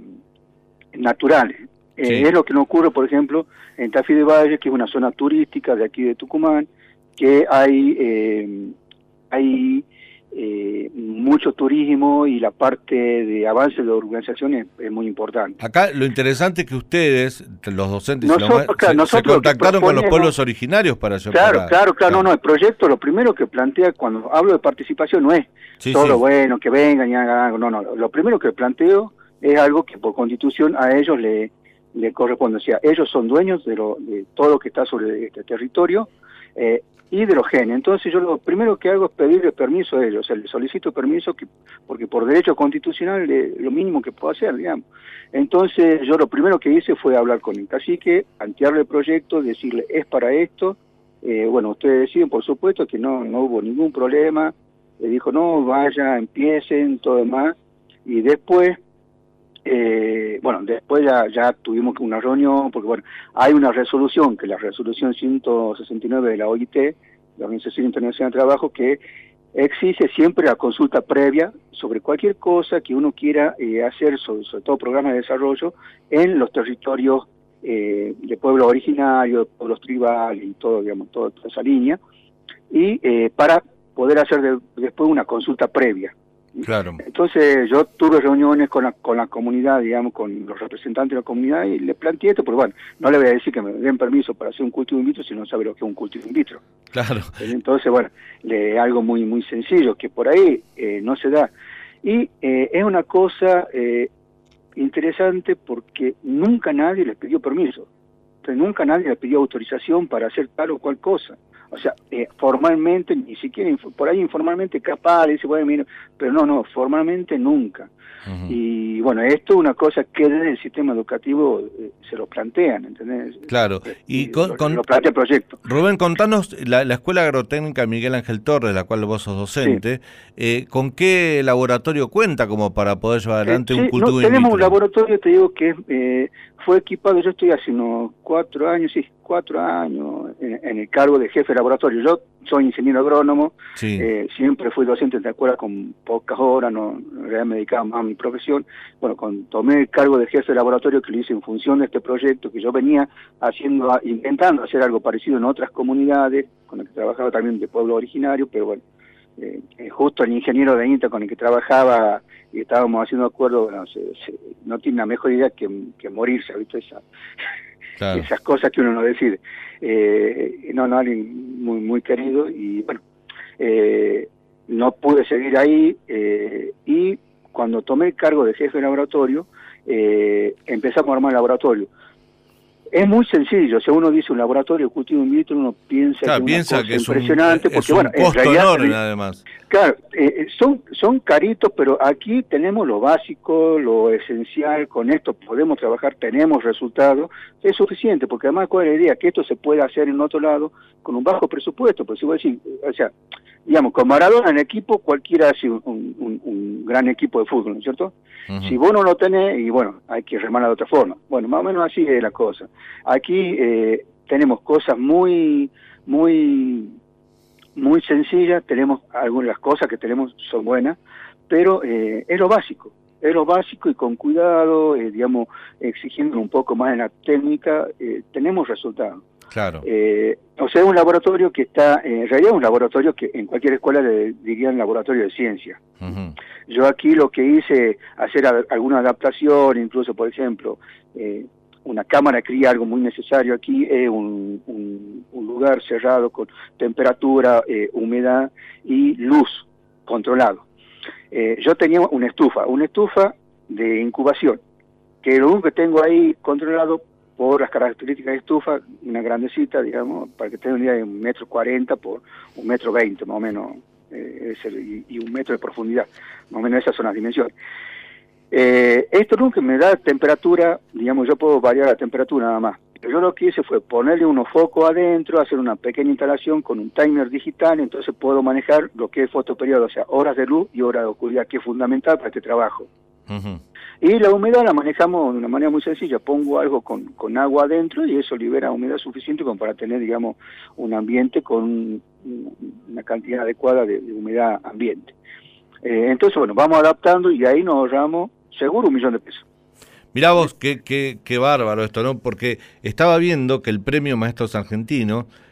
[SPEAKER 7] naturales.
[SPEAKER 1] Sí.
[SPEAKER 7] Eh, es lo que nos ocurre, por ejemplo, en Tafí del Valle, que es una zona turística de aquí de Tucumán, que hay, eh, hay eh, mucho turismo y la parte de avance de la urbanización es, es muy importante.
[SPEAKER 1] Acá lo interesante es que ustedes, los docentes,
[SPEAKER 7] nosotros,
[SPEAKER 1] los,
[SPEAKER 7] claro,
[SPEAKER 1] se, se contactaron con los pueblos originarios para llevar.
[SPEAKER 7] Claro,
[SPEAKER 1] para,
[SPEAKER 7] claro, claro, no, no, el proyecto lo primero que plantea cuando hablo de participación no es sí, todo sí. bueno, que vengan y hagan algo, no, no, lo primero que planteo es algo que por constitución a ellos le, le corresponde, o sea, ellos son dueños de, lo, de todo lo que está sobre este territorio, eh, y de los genes. Entonces yo lo primero que hago es pedirle permiso a ellos, o sea, les solicito permiso que, porque por derecho constitucional es lo mínimo que puedo hacer, digamos. Entonces yo lo primero que hice fue hablar con el cacique, plantearle el proyecto, decirle es para esto, eh, bueno, ustedes deciden, por supuesto que no, no hubo ningún problema, le dijo no, vaya, empiecen, todo demás, y después, eh, bueno, después ya, ya tuvimos una reunión, porque bueno, hay una resolución, que es la resolución ciento sesenta y nueve de la O I T, la Organización Internacional de Trabajo, que exige siempre la consulta previa sobre cualquier cosa que uno quiera eh, hacer, sobre, sobre todo programas de desarrollo, en los territorios eh, de pueblos originarios, pueblos tribales y todo, digamos, toda, toda esa línea, y eh, para poder hacer de, después una consulta previa.
[SPEAKER 1] Claro.
[SPEAKER 7] Entonces yo tuve reuniones con la, con la comunidad, digamos, con los representantes de la comunidad y le planteé esto, pero bueno, no le voy a decir que me den permiso para hacer un cultivo in vitro si no sabe lo que es un cultivo in vitro.
[SPEAKER 1] Claro.
[SPEAKER 7] Entonces, bueno, le, algo muy muy sencillo que por ahí eh, no se da. Y eh, es una cosa eh, interesante porque nunca nadie les pidió permiso. Entonces, nunca nadie les pidió autorización para hacer tal o cual cosa. O sea, eh, formalmente, ni siquiera, por ahí informalmente capaz, le dice, bueno, mira, pero no, no, formalmente nunca. Uh-huh. Y bueno, esto es una cosa que desde el sistema educativo eh, se lo plantean, ¿entendés?
[SPEAKER 1] Claro, y, y con,
[SPEAKER 7] lo,
[SPEAKER 1] con,
[SPEAKER 7] lo plantea el proyecto.
[SPEAKER 1] Rubén, contanos, la, la Escuela Agrotécnica Miguel Ángel Torres, de la cual vos sos docente, sí. eh, ¿con qué laboratorio cuenta como para poder llevar adelante eh, sí, un cultivo
[SPEAKER 7] no,
[SPEAKER 1] in vitro?
[SPEAKER 7] Tenemos un laboratorio, te digo, que eh, fue equipado, yo estoy hace unos cuatro años, sí, cuatro años en, en el cargo de jefe de laboratorio. Yo soy ingeniero agrónomo, sí. eh, siempre fui docente en la escuela con pocas horas, no, en realidad me dedicaba más a mi profesión. Bueno, con, tomé el cargo de jefe de laboratorio que lo hice en función de este proyecto que yo venía haciendo, intentando hacer algo parecido en otras comunidades, con el que trabajaba también de pueblo originario, pero bueno, eh, justo el ingeniero de INTA con el que trabajaba y estábamos haciendo acuerdo, bueno, se, se, no tiene una mejor idea que, que morirse, ¿viste? Esa, claro. Esas cosas que uno no decide. Eh, no, no, alguien muy, muy querido y bueno, eh, no pude seguir ahí eh, y cuando tomé el cargo de jefe de laboratorio, eh, empezamos a armar el laboratorio. Es muy sencillo, o sea, uno dice un laboratorio de cultivo in vitro, uno piensa
[SPEAKER 1] claro,
[SPEAKER 7] que,
[SPEAKER 1] piensa
[SPEAKER 7] es,
[SPEAKER 1] que es
[SPEAKER 7] impresionante,
[SPEAKER 1] un,
[SPEAKER 7] porque
[SPEAKER 1] es un
[SPEAKER 7] bueno,
[SPEAKER 1] costo
[SPEAKER 7] en realidad,
[SPEAKER 1] enorme además.
[SPEAKER 7] Claro, eh, son, son caritos, pero aquí tenemos lo básico, lo esencial, con esto podemos trabajar, tenemos resultados, es suficiente, porque además cuál es la idea, que esto se puede hacer en otro lado con un bajo presupuesto, pues si voy a decir, o sea, digamos, con Maradona en equipo, cualquiera hace un, un, un gran equipo de fútbol, ¿no es cierto? Uh-huh. Si vos no lo tenés, y bueno, hay que remarla de otra forma. Bueno, más o menos así es la cosa. Aquí eh, tenemos cosas muy, muy, muy sencillas, tenemos algunas cosas que tenemos son buenas, pero eh, es lo básico, es lo básico y con cuidado, eh, digamos, exigiendo un poco más en la técnica, eh, tenemos resultados.
[SPEAKER 1] Claro.
[SPEAKER 7] Eh, o sea, es un laboratorio que está, eh, en realidad es un laboratorio que en cualquier escuela le dirían laboratorio de ciencia. Uh-huh. Yo aquí lo que hice, hacer a, alguna adaptación, incluso, por ejemplo, eh, una cámara cría, algo muy necesario aquí, es un, un, un lugar cerrado con temperatura, eh, humedad y luz controlado. Eh, yo tenía una estufa, una estufa de incubación, que lo único que tengo ahí controlado por las características de estufa, una grandecita, digamos, para que tenga una idea de un metro cuarenta por un metro veinte, más o menos, eh, es el, y, y un metro de profundidad, más o menos esas son las dimensiones. Eh, esto nunca me da temperatura, digamos, yo puedo variar la temperatura nada más. Pero yo lo que hice fue ponerle unos focos adentro, hacer una pequeña instalación con un timer digital, entonces puedo manejar lo que es fotoperiodo, o sea, horas de luz y horas de oscuridad, que es fundamental para este trabajo. Uh-huh. Y la humedad la manejamos de una manera muy sencilla, pongo algo con, con agua adentro y eso libera humedad suficiente como para tener, digamos, un ambiente con un, una cantidad adecuada de, de humedad ambiente. Eh, entonces, bueno, vamos adaptando y ahí nos ahorramos seguro un millón de pesos.
[SPEAKER 1] Mirá vos, qué, qué, qué bárbaro esto, ¿no? Porque estaba viendo que el premio Maestros Argentinos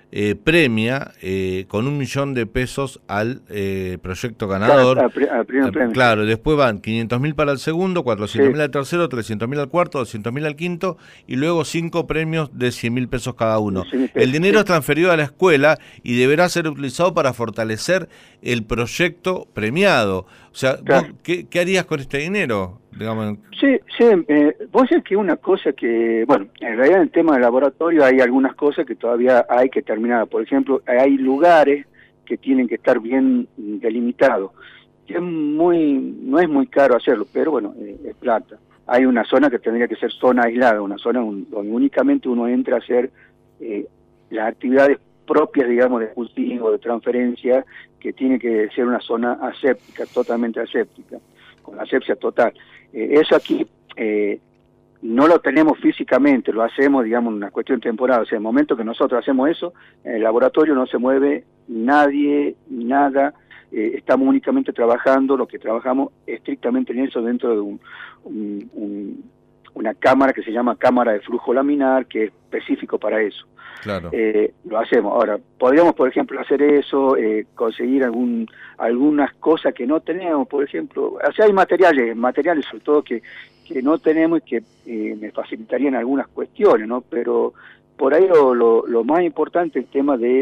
[SPEAKER 1] eh, premia eh, con un millón de pesos al eh, proyecto ganador.
[SPEAKER 7] Claro, a, a primer premio.
[SPEAKER 1] Claro, después van quinientos mil para el segundo, cuatrocientos mil
[SPEAKER 7] Sí.
[SPEAKER 1] al tercero, trescientos mil al cuarto, doscientos mil al quinto y luego cinco premios de cien mil pesos cada uno.
[SPEAKER 7] cien mil pesos,
[SPEAKER 1] El dinero
[SPEAKER 7] sí.
[SPEAKER 1] es transferido a la escuela y deberá ser utilizado para fortalecer el proyecto premiado. O sea,
[SPEAKER 7] Claro.
[SPEAKER 1] vos, ¿qué, ¿qué harías con este dinero? Digamos,
[SPEAKER 7] Sí, sí, eh, vos sabés que una cosa que, bueno, en realidad en el tema del laboratorio hay algunas cosas que todavía hay que terminar. Por ejemplo, hay lugares que tienen que estar bien delimitados. Que es muy, no es muy caro hacerlo, pero bueno, eh, es plata. Hay una zona que tendría que ser zona aislada, una zona un, donde únicamente uno entra a hacer eh, las actividades propias, digamos, de cultivo, de transferencia, que tiene que ser una zona aséptica, totalmente aséptica, con asepsia total. Eh, eso aquí eh, no lo tenemos físicamente, lo hacemos, digamos, en una cuestión temporal. O sea, en el momento que nosotros hacemos eso, en el laboratorio no se mueve nadie, nada, eh, estamos únicamente trabajando, lo que trabajamos estrictamente en eso dentro de un, un, un, una cámara que se llama cámara de flujo laminar, que es específico para eso.
[SPEAKER 1] claro.
[SPEAKER 7] Eh, lo hacemos. Ahora, podríamos, por ejemplo, hacer eso, eh, conseguir algún algunas cosas que no tenemos, por ejemplo, o sea, hay materiales, materiales sobre todo que, que no tenemos y que eh, me facilitarían algunas cuestiones, ¿no? Pero por ahí lo, lo, lo más importante es el tema de,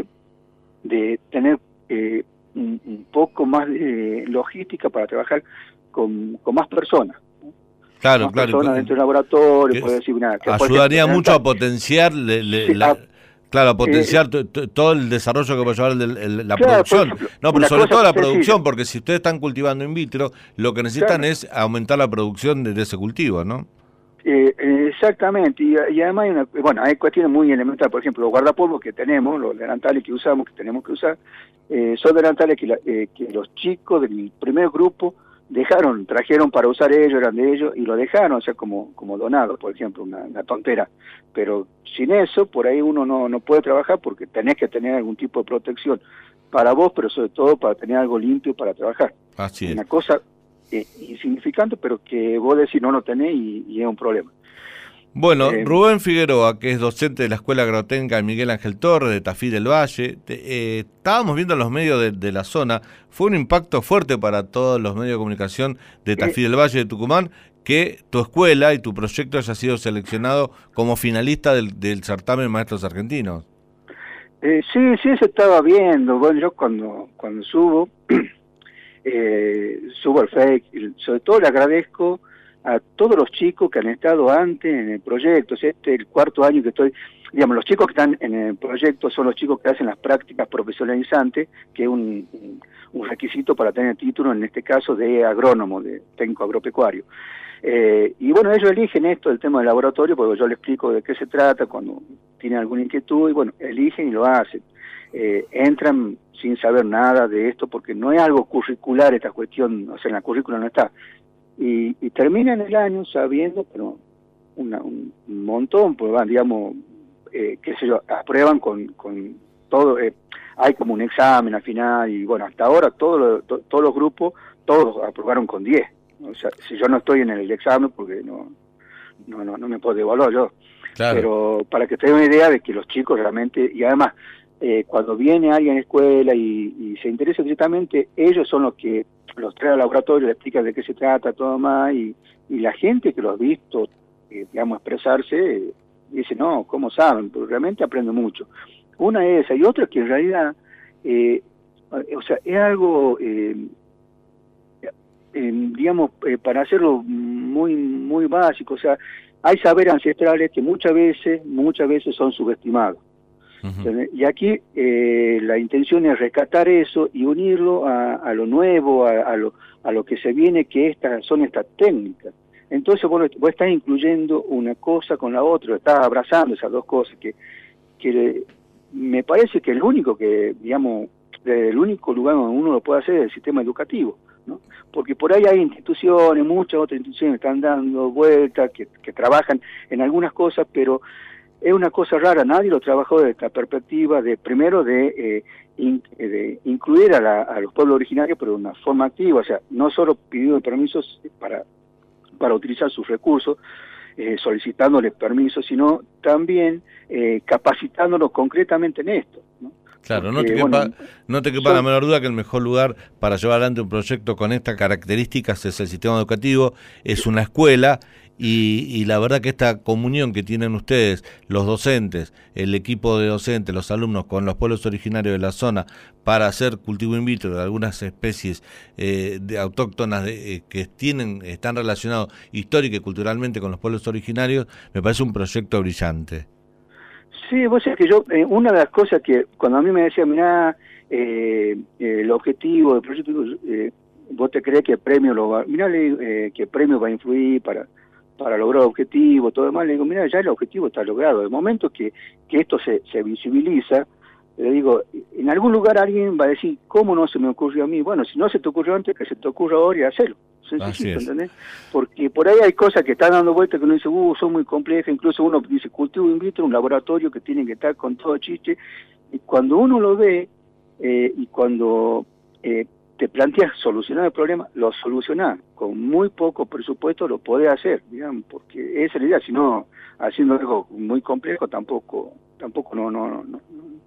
[SPEAKER 7] de tener eh, un, un poco más de logística para trabajar con, con más personas.
[SPEAKER 1] Claro,
[SPEAKER 7] más
[SPEAKER 1] claro.
[SPEAKER 7] personas
[SPEAKER 1] y-
[SPEAKER 7] dentro del laboratorio,
[SPEAKER 1] que
[SPEAKER 7] puede decir, nada, que, por
[SPEAKER 1] ayudaría
[SPEAKER 7] ejemplo,
[SPEAKER 1] mucho a potenciar le- le-
[SPEAKER 7] Sí,
[SPEAKER 1] la-
[SPEAKER 7] a-
[SPEAKER 1] claro, a potenciar to- to- todo el desarrollo que va a llevar el- el- la
[SPEAKER 7] Claro, por
[SPEAKER 1] producción.
[SPEAKER 7] ejemplo,
[SPEAKER 1] No, pero
[SPEAKER 7] una
[SPEAKER 1] sobre
[SPEAKER 7] cosa
[SPEAKER 1] todo la
[SPEAKER 7] sencilla.
[SPEAKER 1] producción, porque si ustedes están cultivando in vitro, lo que necesitan
[SPEAKER 7] Claro.
[SPEAKER 1] es aumentar la producción de, de ese cultivo, ¿no?
[SPEAKER 7] Eh, eh, exactamente, y, y además hay, una, bueno, hay cuestiones muy elementales, por ejemplo, los guardapolvos que tenemos, los delantales que usamos, que tenemos que usar, eh, son delantales que, la, eh, que los chicos del primer grupo dejaron, trajeron para usar ellos, eran de ellos, y lo dejaron, o sea, como, como donado, por ejemplo, una, una tontera. Pero sin eso, por ahí uno no, no puede trabajar porque tenés que tener algún tipo de protección para vos, pero sobre todo para tener algo limpio para trabajar.
[SPEAKER 1] Así es.
[SPEAKER 7] Una cosa eh, insignificante, pero que vos decís no lo tenés y, y es un problema.
[SPEAKER 1] Bueno,
[SPEAKER 7] Eh,
[SPEAKER 1] Rubén Figueroa, que es docente de la Escuela Agrotécnica Miguel Ángel Torres, de Tafí del Valle, te- eh, estábamos viendo en los medios de, de la zona, fue un impacto fuerte para todos los medios de comunicación de Tafí del Valle de Tucumán, que tu escuela y tu proyecto haya sido seleccionado como finalista del, del certamen Maestros Argentinos.
[SPEAKER 7] Eh, sí, sí, se estaba viendo. Bueno, yo cuando cuando subo, eh, subo al fake, y sobre todo le agradezco a todos los chicos que han estado antes en el proyecto. O sea, este es el cuarto año que estoy, digamos, los chicos que están en el proyecto son los chicos que hacen las prácticas profesionalizantes, que es un, un, un requisito para tener el título, en este caso de agrónomo, de técnico agropecuario. Eh, y bueno, ellos eligen esto, el tema del laboratorio, porque yo les explico de qué se trata cuando tienen alguna inquietud, y bueno, eligen y lo hacen. Eh, entran sin saber nada de esto, porque no es algo curricular esta cuestión, o sea, en la currícula no está. Y, y terminan el año sabiendo, pero una, un montón, pues van, digamos, eh, qué sé yo, aprueban con, con todo, eh, hay como un examen al final, y bueno, hasta ahora todos los, to, todos los grupos, todos aprobaron con diez. O sea, si yo no estoy en el examen, porque no no no, no me puedo evaluar yo.
[SPEAKER 1] Claro.
[SPEAKER 7] Pero para que tengan una idea de que los chicos realmente, y además, eh, cuando viene alguien a la escuela y, y se interesa directamente, ellos son los que los traen al laboratorio, le explican de qué se trata, todo más, y, y la gente que los ha visto, eh, digamos, expresarse, eh, dice, no, ¿cómo saben? Porque realmente aprende mucho. Una es esa, y otra que en realidad, eh, o sea, es algo... Eh, Eh, digamos, eh, para hacerlo muy muy básico, o sea, hay saberes ancestrales que muchas veces, muchas veces son subestimados. Uh-huh. Y aquí eh, la intención es rescatar eso y unirlo a, a lo nuevo, a, a, lo, a lo que se viene, que estas son estas técnicas. Entonces vos, vos estás incluyendo una cosa con la otra, estás abrazando esas dos cosas, que, que me parece que el único que, digamos, el único lugar donde uno lo puede hacer es el sistema educativo, ¿no? Porque por ahí hay instituciones, muchas otras instituciones que están dando vueltas, que, que trabajan en algunas cosas, pero es una cosa rara, nadie lo trabajó desde esta perspectiva de, primero, de, eh, in, de incluir a, la, a los pueblos originarios, pero de una forma activa, o sea, no solo pidiendo permisos para, para utilizar sus recursos, eh, solicitándoles permisos, sino también eh, capacitándolos concretamente en esto,
[SPEAKER 1] Claro,
[SPEAKER 7] Porque,
[SPEAKER 1] no te quepa,
[SPEAKER 7] bueno,
[SPEAKER 1] no te quepa
[SPEAKER 7] son...
[SPEAKER 1] la menor duda que el mejor lugar para llevar adelante un proyecto con estas características es el sistema educativo, es una escuela, y, y la verdad que esta comunión que tienen ustedes, los docentes, el equipo de docentes, los alumnos con los pueblos originarios de la zona, para hacer cultivo in vitro de algunas especies eh, de autóctonas de, eh, que tienen están relacionados histórica y culturalmente con los pueblos originarios, me parece un proyecto brillante.
[SPEAKER 7] Sí, vos sabés que yo, eh, una de las cosas que cuando a mí me decían, mirá, eh, eh, el objetivo del proyecto, eh, vos te crees que el premio lo va, mirá, eh, que el premio va a influir para para lograr el objetivo, todo demás, le digo, mirá, ya el objetivo está logrado. De momento que, que esto se, se visibiliza, le digo, en algún lugar alguien va a decir, ¿cómo no se me ocurrió a mí? Bueno, si no se te ocurrió antes, que se te ocurra ahora y hacerlo. Sencillito, ¿entendés? Porque por ahí hay cosas que están dando vueltas que uno dice, uh, son muy complejas, incluso uno dice, cultivo in vitro, un laboratorio que tiene que estar con todo chiste, y cuando uno lo ve, eh, y cuando eh, te planteas solucionar el problema, lo solucionás, con muy poco presupuesto lo podés hacer, digamos, porque esa es la idea, si no, haciendo algo muy complejo tampoco, tampoco no, no, no, no,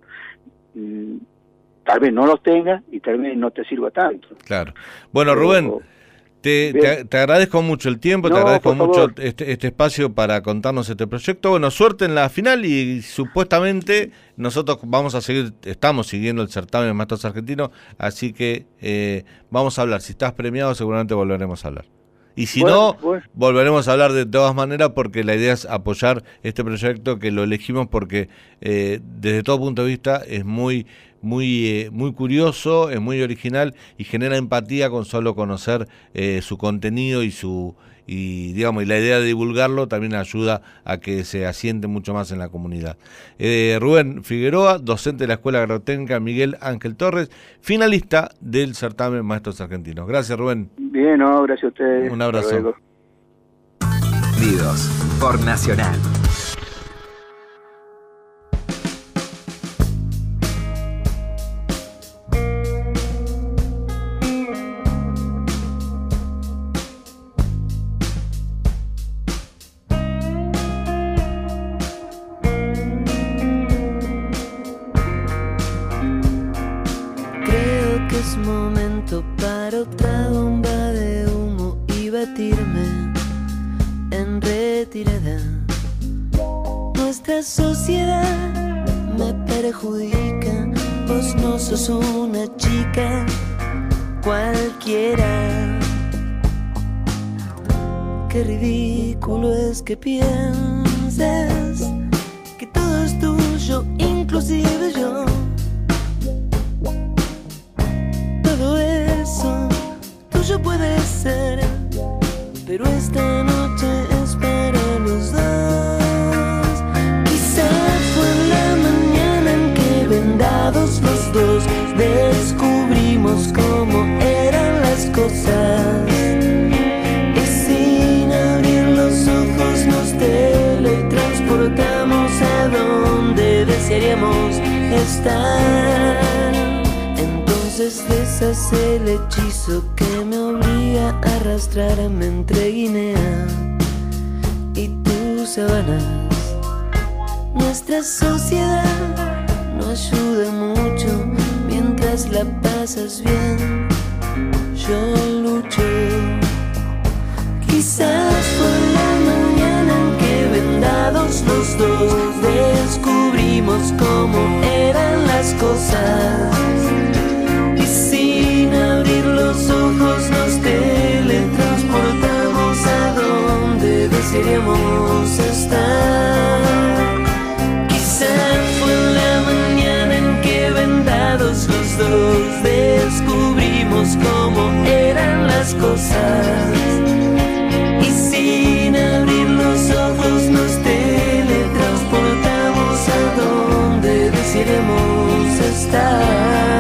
[SPEAKER 7] no mm, tal vez no los tengas y tal vez no te sirva tanto.
[SPEAKER 1] Claro. Bueno, Pero, Rubén, te, te, te agradezco mucho el tiempo, no, te agradezco mucho este, este espacio para contarnos este proyecto. Bueno, suerte en la final y supuestamente nosotros vamos a seguir, estamos siguiendo el certamen de maestros argentinos, así que eh, vamos a hablar. Si estás premiado seguramente volveremos a hablar. Y si bueno, no, bueno. volveremos a hablar de todas maneras porque la idea es apoyar este proyecto que lo elegimos porque eh, desde todo punto de vista es muy muy eh, muy curioso, es muy original y genera empatía con solo conocer eh, su contenido y su y digamos y la idea de divulgarlo también ayuda a que se asiente mucho más en la comunidad. Eh, Rubén Figueroa, docente de la Escuela Agrotécnica Miguel Ángel Torres, finalista del certamen Maestros Argentinos. Gracias, Rubén.
[SPEAKER 7] Bien, no, gracias a ustedes.
[SPEAKER 1] Un abrazo.
[SPEAKER 3] Unidos por Nacional.
[SPEAKER 8] Es momento para otra bomba de humo y batirme en retirada. Nuestra sociedad me perjudica, vos no sos una chica cualquiera. Qué ridículo es que pienses que todo es tuyo, inclusive yo. Tuyo puede ser, pero esta noche es para los dos. Quizás fue la mañana en que vendados los dos descubrimos cómo eran las cosas, y sin abrir los ojos nos teletransportamos a donde desearíamos estar. Deshace el hechizo que me obliga a arrastrarme entre Guinea y tus sabanas. Nuestra sociedad no ayuda mucho mientras la pasas bien. Yo lucho. Quizás fue la mañana en que vendados los dos descubrimos cómo eran las cosas. Sin abrir los ojos nos teletransportamos a donde desearíamos estar. Quizá fue la mañana en que vendados los dos descubrimos cómo eran las cosas, y sin abrir los ojos nos teletransportamos a donde desearíamos estar.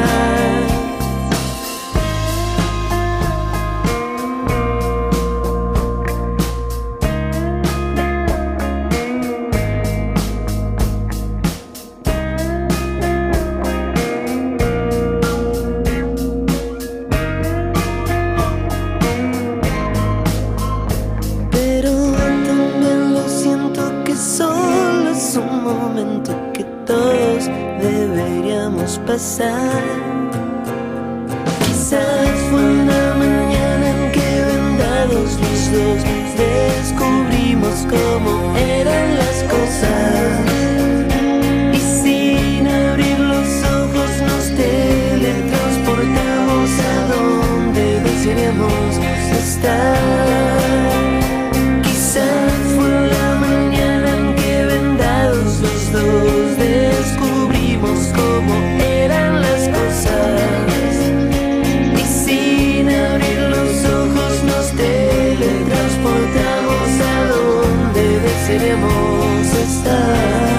[SPEAKER 8] todos deberíamos pasar. Quizás fue una mañana en que vendados los dos descubrimos cómo eran las cosas, y sin abrir los ojos nos teletransportamos a donde desearíamos estar. Quizás fue la mañana en que vendados los dos descubrimos cómo eran las cosas, y sin abrir los ojos nos teletransportamos a donde desearíamos estar.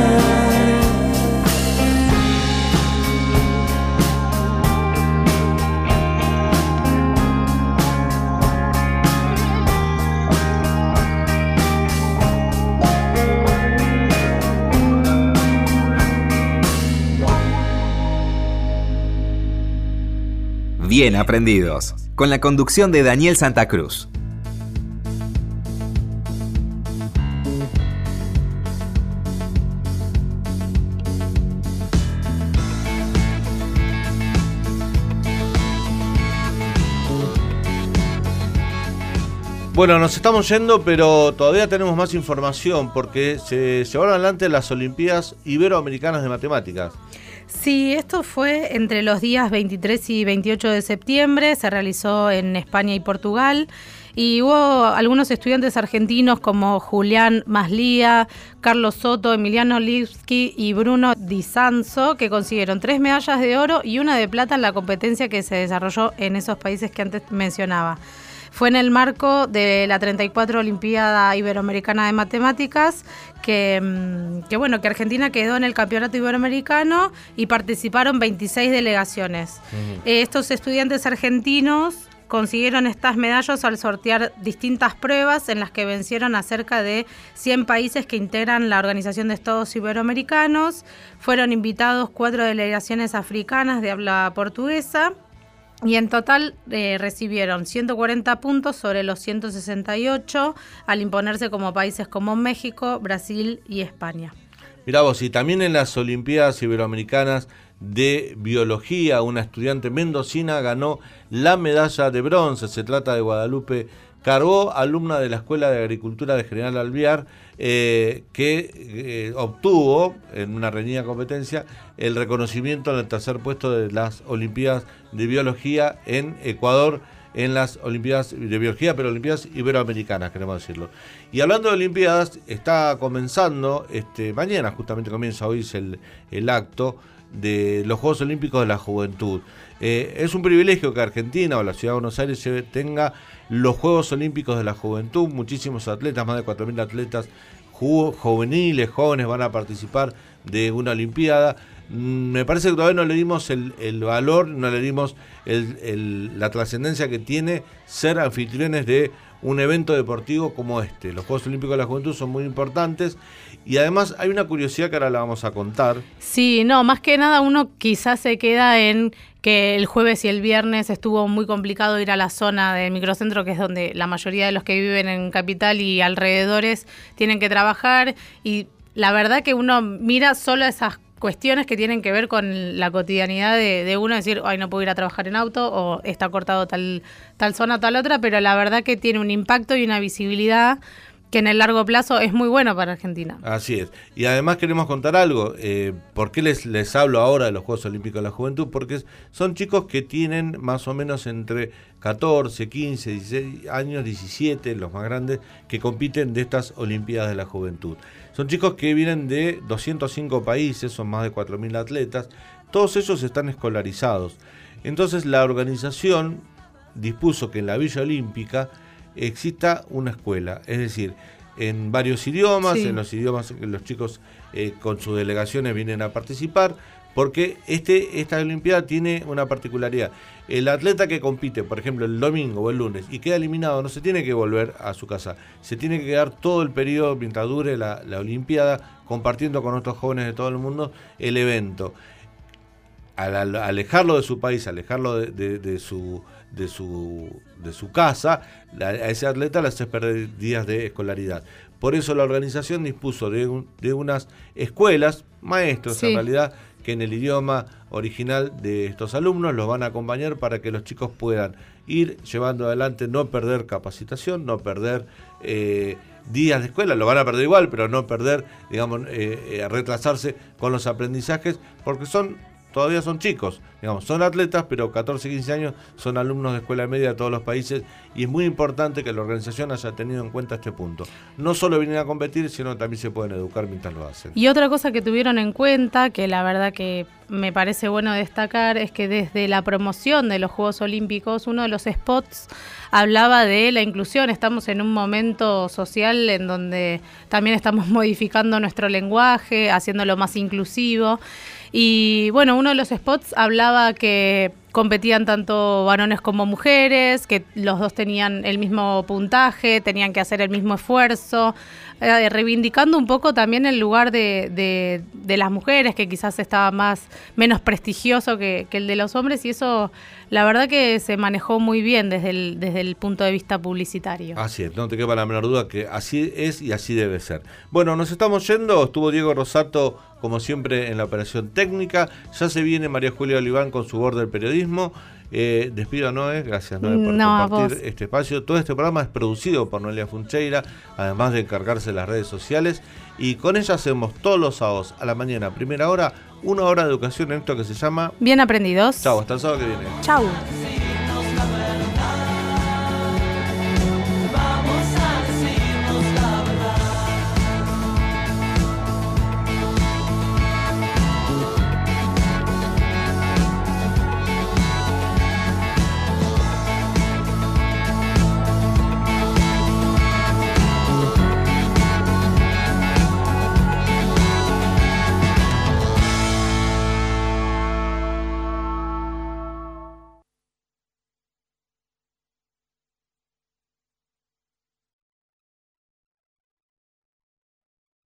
[SPEAKER 3] Bien aprendidos, con la conducción de Daniel Santa Cruz.
[SPEAKER 1] Bueno, nos estamos yendo, pero todavía tenemos más información porque se llevaron adelante las Olimpiadas Iberoamericanas de Matemáticas.
[SPEAKER 2] Sí, esto fue entre los días veintitrés y veintiocho de septiembre, se realizó en España y Portugal, y hubo algunos estudiantes argentinos como Julián Maslía, Carlos Soto, Emiliano Lipski y Bruno Di Sanzo, que consiguieron tres medallas de oro y una de plata en la competencia que se desarrolló en esos países que antes mencionaba. Fue en el marco de la treinta y cuatro Olimpiada Iberoamericana de Matemáticas que, que, bueno, que Argentina quedó en el Campeonato Iberoamericano y participaron veintiséis delegaciones. Uh-huh. Eh, estos estudiantes argentinos consiguieron estas medallas al sortear distintas pruebas en las que vencieron a cerca de cien países que integran la Organización de Estados Iberoamericanos. Fueron invitados cuatro delegaciones africanas de habla portuguesa. Y en total eh, recibieron ciento cuarenta puntos sobre los ciento sesenta y ocho al imponerse como países como México, Brasil y España.
[SPEAKER 1] Mirá vos, y también en las Olimpiadas Iberoamericanas de Biología, una estudiante mendocina ganó la medalla de bronce. Se trata de Guadalupe Carbó, alumna de la Escuela de Agricultura de General Alvear, eh, que eh, obtuvo en una reñida competencia el reconocimiento en el tercer puesto de las Olimpiadas de Biología en Ecuador, en las Olimpiadas de Biología, pero Olimpiadas Iberoamericanas, queremos decirlo. Y hablando de Olimpiadas, está comenzando, este, mañana justamente comienza hoy el, el acto de los Juegos Olímpicos de la Juventud. Eh, es un privilegio que Argentina o la Ciudad de Buenos Aires tenga los Juegos Olímpicos de la Juventud. Muchísimos atletas, más de cuatro mil atletas ju- juveniles, jóvenes van a participar de una Olimpiada. Mm, me parece que todavía no le dimos el, el valor, no le dimos el, el, la trascendencia que tiene ser anfitriones de un evento deportivo como este. Los Juegos Olímpicos de la Juventud son muy importantes y además hay una curiosidad que ahora la vamos a contar.
[SPEAKER 2] Sí, no, más que nada uno quizás se queda en que el jueves y el viernes estuvo muy complicado ir a la zona del microcentro, que es donde la mayoría de los que viven en Capital y alrededores tienen que trabajar, y la verdad que uno mira solo esas cuestiones que tienen que ver con la cotidianidad de, de uno, decir, ay, no puedo ir a trabajar en auto, o está cortado tal, tal zona, tal otra, pero la verdad que tiene un impacto y una visibilidad que en el largo plazo es muy bueno para Argentina.
[SPEAKER 1] Así es. Y además queremos contar algo. Eh, ¿Por qué les, les hablo ahora de los Juegos Olímpicos de la Juventud? Porque son chicos que tienen más o menos entre catorce, quince, dieciséis años, diecisiete, los más grandes, que compiten de estas Olimpiadas de la Juventud. Son chicos que vienen de doscientos cinco países, son más de cuatro mil atletas. Todos ellos están escolarizados. Entonces la organización dispuso que en la Villa Olímpica exista una escuela, es decir, en varios idiomas, sí. en los idiomas que los chicos eh, con sus delegaciones vienen a participar, porque este esta Olimpiada tiene una particularidad. El atleta que compite, por ejemplo, el domingo o el lunes y queda eliminado, no se tiene que volver a su casa, se tiene que quedar todo el periodo mientras dure la, la Olimpiada, compartiendo con otros jóvenes de todo el mundo el evento. al alejarlo de su país, alejarlo de, de, de su de su de su casa, a ese atleta le hace perder días de escolaridad. Por eso la organización dispuso de, un, de unas escuelas, maestros sí. en realidad, que en el idioma original de estos alumnos los van a acompañar para que los chicos puedan ir llevando adelante, no perder capacitación, no perder eh, días de escuela, lo van a perder igual, pero no perder, digamos, eh, eh, retrasarse con los aprendizajes, porque son todavía son chicos, digamos, son atletas, pero catorce, quince años, son alumnos de escuela media de todos los países, y es muy importante que la organización haya tenido en cuenta este punto. No solo vienen a competir, sino también se pueden educar mientras lo hacen.
[SPEAKER 2] Y otra cosa que tuvieron en cuenta, que la verdad que me parece bueno destacar, es que desde la promoción de los Juegos Olímpicos, uno de los spots hablaba de la inclusión. Estamos en un momento social en donde también estamos modificando nuestro lenguaje, haciéndolo más inclusivo. Y bueno, uno de los spots hablaba que competían tanto varones como mujeres, que los dos tenían el mismo puntaje, tenían que hacer el mismo esfuerzo, eh, reivindicando un poco también el lugar de, de, de las mujeres, que quizás estaba más menos prestigioso que, que el de los hombres, y eso la verdad que se manejó muy bien desde el, desde el punto de vista publicitario.
[SPEAKER 1] Así es, no te quepa la menor duda que así es y así debe ser. Bueno, nos estamos yendo, estuvo Diego Rosato como siempre en la operación técnica, ya se viene María Julia Oliván con su Voz del Periodismo. Eh, despido a Noé, gracias Noé por
[SPEAKER 2] no,
[SPEAKER 1] compartir este espacio. Todo este programa es producido por Noelia Funcheira, además de encargarse de las redes sociales, y con ella hacemos todos los sábados a la mañana, primera hora, una hora de educación en esto que se llama
[SPEAKER 2] Bien Aprendidos.
[SPEAKER 1] Chau, hasta el sábado que viene.
[SPEAKER 2] Chau.